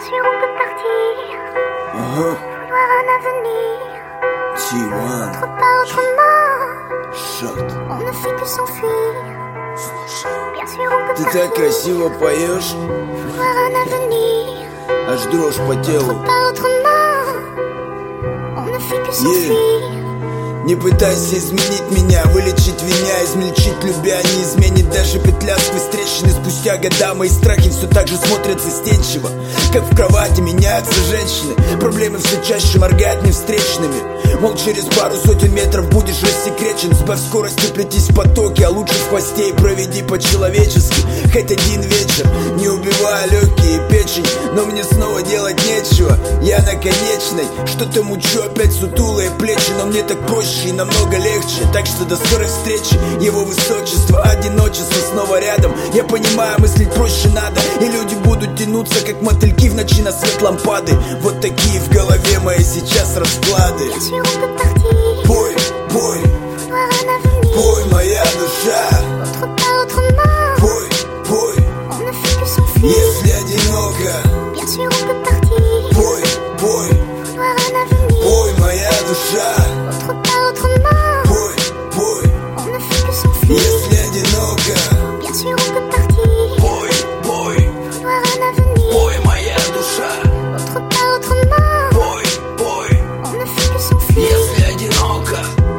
sûr on peut partir, vouloir un avenir, autre pas autrement, on ne fait que s'enfuir. Bien sûr on peut Ты partir, так красиво поешь, vouloir un avenir, аж дрожь по телу. pas autrement, on ne fait que s'enfuir. Не пытайся изменить меня, вылечить меня, измельчить любя не изменит даже петля сквозь трещины. Спустя года мои страхи все так же смотрят застенчиво, как в кровати меняются женщины. Проблемы все чаще моргают мне встречными. Мол, через пару сотен метров будешь рассекречен. Сбавь скорость и плетись в потоке, а лучше в хвосте и проведи по-человечески хоть один вечер, не убивая легкие и печень. Но мне снова делать нечего, я на конечной. Что-то мучу, опять сутулые плечи, но мне так проще и намного легче. Так что до скорой встречи, его высочество. Одиночество снова рядом. Я понимаю, мыслить проще надо, и люди будут тянуться, как мотыльки в ночи на свет лампады. Вот такие в голове мои сейчас расклады. Пой, пой, пой, моя душа. Пой, пой, если одиноко. Пой, пой, пой, моя душа. Пой, пой, если одиноко. Пой, пой, пой, моя душа. Пой, пой, если одиноко.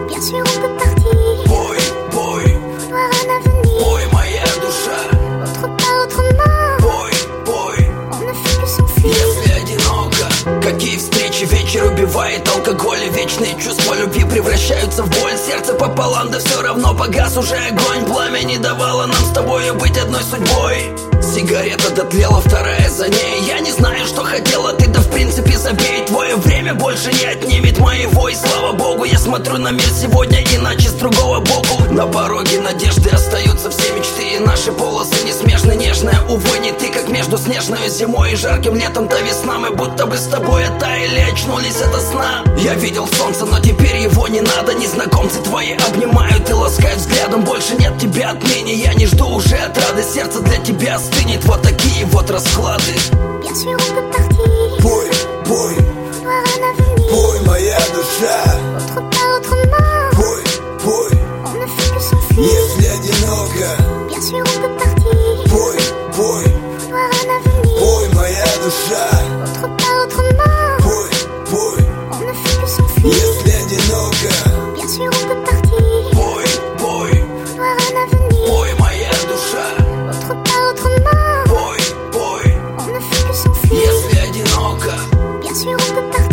Пой, пой, пой, моя душа. Пой, пой, если одиноко. Какие встречи, вечер убивает алкоголь, и вечные чувства любви превращаются в боль. Сердце пополам, да все равно погас уже огонь. Пламя не давало нам с тобою быть одной судьбой. Сигарета дотлела, вторая за ней. Я не знаю, что хотела ты, да в принципе забей. Твое время больше не отнимет моего, и слава богу, я смотрю на мир сегодня иначе, с другого боку. На пороге надежды остаются все мечты, и наши полосы несмешно нежные. Увы, не ты, как между снежной зимой и жарким летом, та весна. Мы будто бы с тобой оттаяли, очнулись ото сна. Я видел солнце, но теперь его не надо. Незнакомцы твои обнимают и ласкают взглядом. Больше нет тебя отныне, я не жду уже отрады. Сердце для тебя стынет, вот такие вот расклады. Пой, пой, пой, моя душа. Пой, пой, если одиноко. Пой, пой, пой, моя душа. Пой, пой, если одиноко. Пой, пой, пой, моя душа. Пой, пой, если одиноко.